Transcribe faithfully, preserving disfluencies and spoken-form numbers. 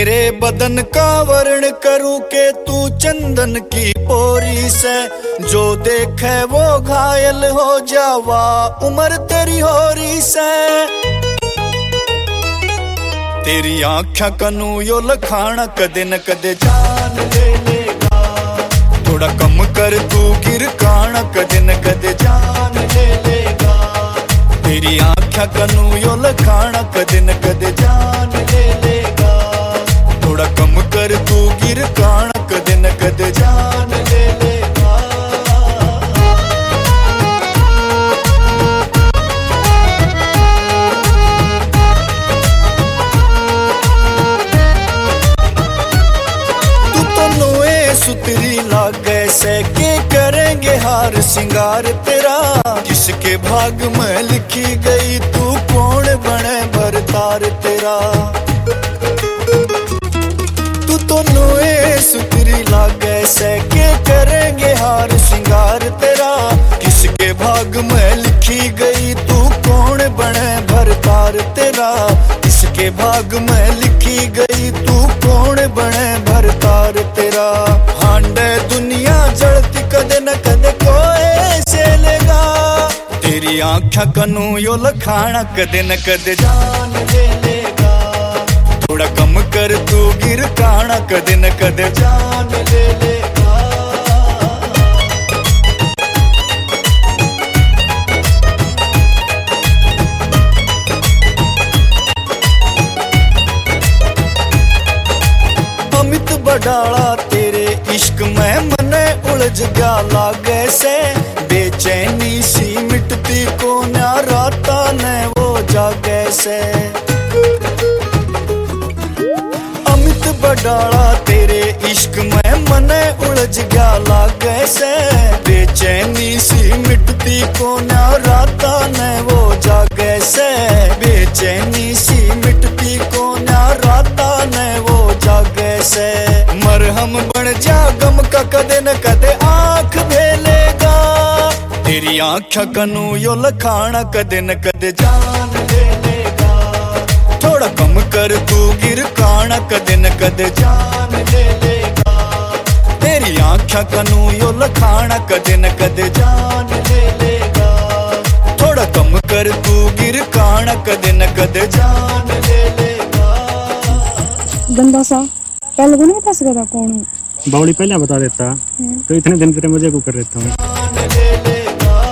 तेरे बदन का वर्ण करूं के तू चंदन की पोरी से, जो देखे वो घायल हो जावा उम्र तेरी होरी से। तेरी आँखा कनू यो लखाना कदे न कदे जान ले लेगा, थोड़ा कम कर तू गिर काना कदे न कदे जान ले लेगा। तेरी आँखा कनू यो लखाना कदे न कदे जान ले लेगा, थोड़ा कम कर तू गिर काना कदे न कदे जान ले लेगा। सुतरी लागे से के करेंगे हार सिंगार तेरा, किसके भाग में लिखी गई तू कौन बने भरतार तेरा। तू तो नोए सुतरी लागे से के करेंगे हार सिंगार तेरा, किसके भाग में लिखी गई तू कौन बने भरतार तेरा। किसके भाग में लिखी गई तू कौन बने भरतार तेरा। हांडे दुनिया जड़ती कदे न कदे कोई से लेगा, तेरी आँखा कनू यो लखाना कदे न कदे जान ले लेगा, थोड़ा कम कर तू गिर काना कदे न कदे जान ले लेगा। अमित बडाला तेरे इश्क में मने उलझ गया लागे से, बेचैनी सी मिटती को ना राता ने वो जागे से। अमित बडाला तेरे इश्क में मने उलझ गया लागे से, बेचैनी सी मिटती को ना राता ने वो जागे से। बेचैनी सी मिटती को ना राता ने वो जागे से। मरहम बन जा गम का कदे न कदे आँख भेलेगा, तेरी आँखा कनू यो लखाना कदे न कदे जान ले लेगा, थोड़ा कम कर तू गिर काना कदे न कदे जान ले लेगा। तेरी आँखा कनू यो लखाना कदे न कदे जान ले लेगा, थोड़ा कम कर तू गिर काना कदे न कदे जान ले लेगा। गंदा सा पहले को नहीं बता सकता था कौन हूँ, बावली पहले बता देता तो इतने दिन तेरे मजे को कर देता हूँ।